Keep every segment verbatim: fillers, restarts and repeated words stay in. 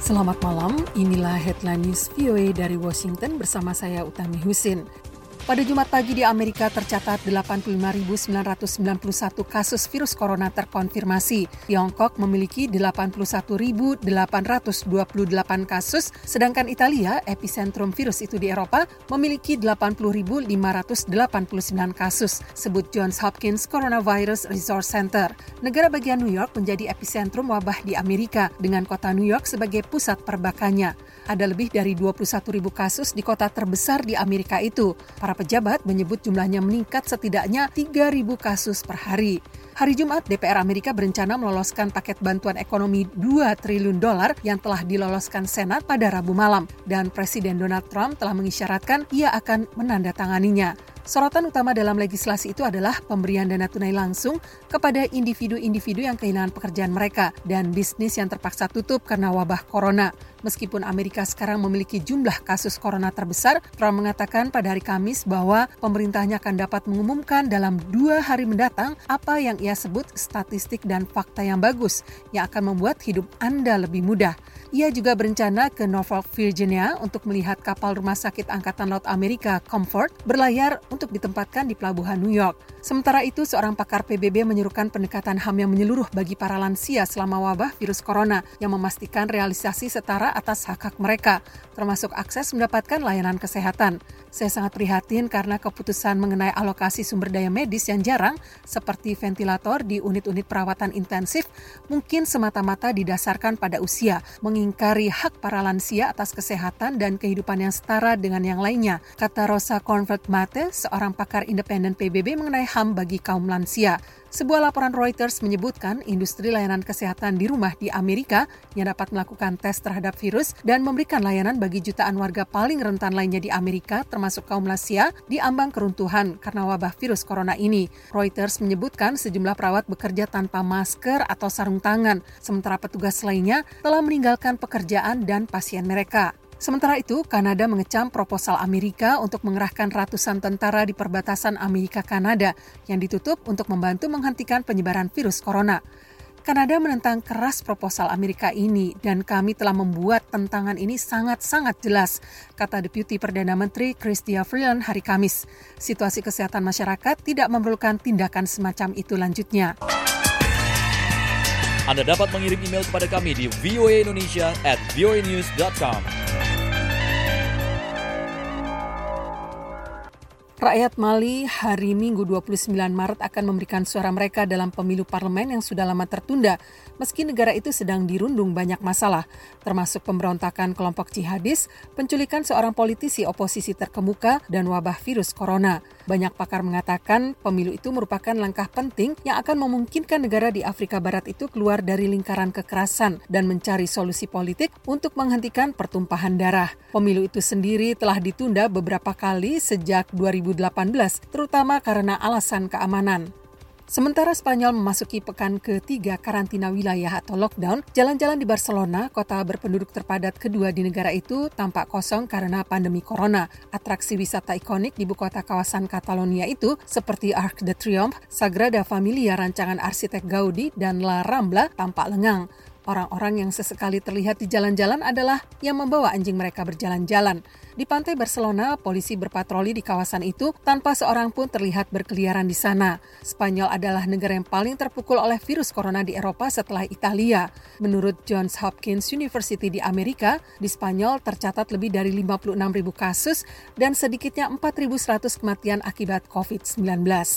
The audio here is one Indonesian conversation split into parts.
Selamat malam, inilah Headline News V O A dari Washington bersama saya Utami Husin. Pada Jumat pagi di Amerika tercatat delapan puluh lima ribu sembilan ratus sembilan puluh satu kasus virus corona terkonfirmasi. Tiongkok memiliki delapan puluh satu ribu delapan ratus dua puluh delapan kasus, sedangkan Italia, epicentrum virus itu di Eropa, memiliki delapan puluh ribu lima ratus delapan puluh sembilan kasus, sebut Johns Hopkins Coronavirus Resource Center. Negara bagian New York menjadi epicentrum wabah di Amerika, dengan kota New York sebagai pusat perbakannya. Ada lebih dari dua puluh satu ribu kasus di kota terbesar di Amerika itu. Para pejabat menyebut jumlahnya meningkat setidaknya tiga ribu kasus per hari. Hari Jumat, D P R Amerika berencana meloloskan paket bantuan ekonomi dua triliun dolar yang telah diloloskan Senat pada Rabu malam. Dan Presiden Donald Trump telah mengisyaratkan ia akan menandatanganinya. Sorotan utama dalam legislasi itu adalah pemberian dana tunai langsung kepada individu-individu yang kehilangan pekerjaan mereka dan bisnis yang terpaksa tutup karena wabah corona. Meskipun Amerika sekarang memiliki jumlah kasus corona terbesar, Trump mengatakan pada hari Kamis bahwa pemerintahnya akan dapat mengumumkan dalam dua hari mendatang apa yang ia sebut statistik dan fakta yang bagus yang akan membuat hidup Anda lebih mudah. Ia juga berencana ke Norfolk, Virginia untuk melihat kapal rumah sakit Angkatan Laut Amerika, Comfort, berlayar untuk ditempatkan di pelabuhan New York. Sementara itu, seorang pakar P B B menyerukan pendekatan H A M yang menyeluruh bagi para lansia selama wabah virus corona yang memastikan realisasi setara atas hak-hak mereka, termasuk akses mendapatkan layanan kesehatan. Saya sangat prihatin karena keputusan mengenai alokasi sumber daya medis yang jarang, seperti ventilator di unit-unit perawatan intensif, mungkin semata-mata didasarkan pada usia, mengingkari hak para lansia atas kesehatan dan kehidupan yang setara dengan yang lainnya, kata Rosa Convert-Mate, seorang pakar independen P B B mengenai H A M bagi kaum lansia. Sebuah laporan Reuters menyebutkan industri layanan kesehatan di rumah di Amerika yang dapat melakukan tes terhadap virus dan memberikan layanan bagi jutaan warga paling rentan lainnya di Amerika, termasuk kaum lansia, diambang keruntuhan karena wabah virus corona ini. Reuters menyebutkan sejumlah perawat bekerja tanpa masker atau sarung tangan, sementara petugas lainnya telah meninggalkan pekerjaan dan pasien mereka. Sementara itu, Kanada mengecam proposal Amerika untuk mengerahkan ratusan tentara di perbatasan Amerika-Kanada yang ditutup untuk membantu menghentikan penyebaran virus corona. Kanada menentang keras proposal Amerika ini dan kami telah membuat tentangan ini sangat-sangat jelas, kata Deputi Perdana Menteri Chrystia Freeland hari Kamis. Situasi kesehatan masyarakat tidak memerlukan tindakan semacam itu, lanjutnya. Anda dapat mengirim email kepada kami di v o a indonesia at v o a news dot com. Rakyat Mali hari Minggu dua puluh sembilan Maret akan memberikan suara mereka dalam pemilu parlemen yang sudah lama tertunda, meski negara itu sedang dirundung banyak masalah, termasuk pemberontakan kelompok jihadis, penculikan seorang politisi oposisi terkemuka, dan wabah virus corona. Banyak pakar mengatakan pemilu itu merupakan langkah penting yang akan memungkinkan negara di Afrika Barat itu keluar dari lingkaran kekerasan dan mencari solusi politik untuk menghentikan pertumpahan darah. Pemilu itu sendiri telah ditunda beberapa kali sejak dua ribu delapan belas, terutama karena alasan keamanan. Sementara Spanyol memasuki pekan ketiga karantina wilayah atau lockdown, jalan-jalan di Barcelona, kota berpenduduk terpadat kedua di negara itu, tampak kosong karena pandemi corona. Atraksi wisata ikonik di ibu kota kawasan Catalonia itu, seperti Arc de Triomphe, Sagrada Familia rancangan arsitek Gaudi, dan La Rambla, tampak lengang. Orang-orang yang sesekali terlihat di jalan-jalan adalah yang membawa anjing mereka berjalan-jalan. Di pantai Barcelona, polisi berpatroli di kawasan itu tanpa seorang pun terlihat berkeliaran di sana. Spanyol adalah negara yang paling terpukul oleh virus corona di Eropa setelah Italia. Menurut Johns Hopkins University di Amerika, di Spanyol tercatat lebih dari lima puluh enam ribu kasus dan sedikitnya empat ribu seratus kematian akibat covid sembilan belas.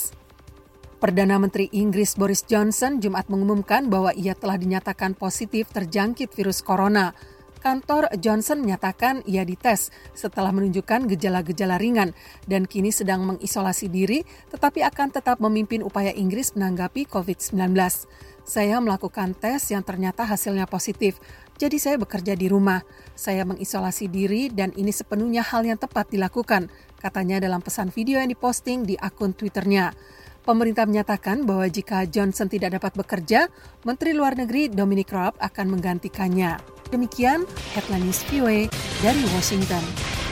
Perdana Menteri Inggris Boris Johnson Jumat mengumumkan bahwa ia telah dinyatakan positif terjangkit virus corona. Kantor Johnson menyatakan ia dites setelah menunjukkan gejala-gejala ringan dan kini sedang mengisolasi diri, tetapi akan tetap memimpin upaya Inggris menanggapi covid sembilan belas. Saya melakukan tes yang ternyata hasilnya positif, jadi saya bekerja di rumah. Saya mengisolasi diri dan ini sepenuhnya hal yang tepat dilakukan, katanya dalam pesan video yang diposting di akun Twitternya. Pemerintah menyatakan bahwa jika Johnson tidak dapat bekerja, Menteri Luar Negeri Dominic Raab akan menggantikannya. Demikian Headline News V O A dari Washington.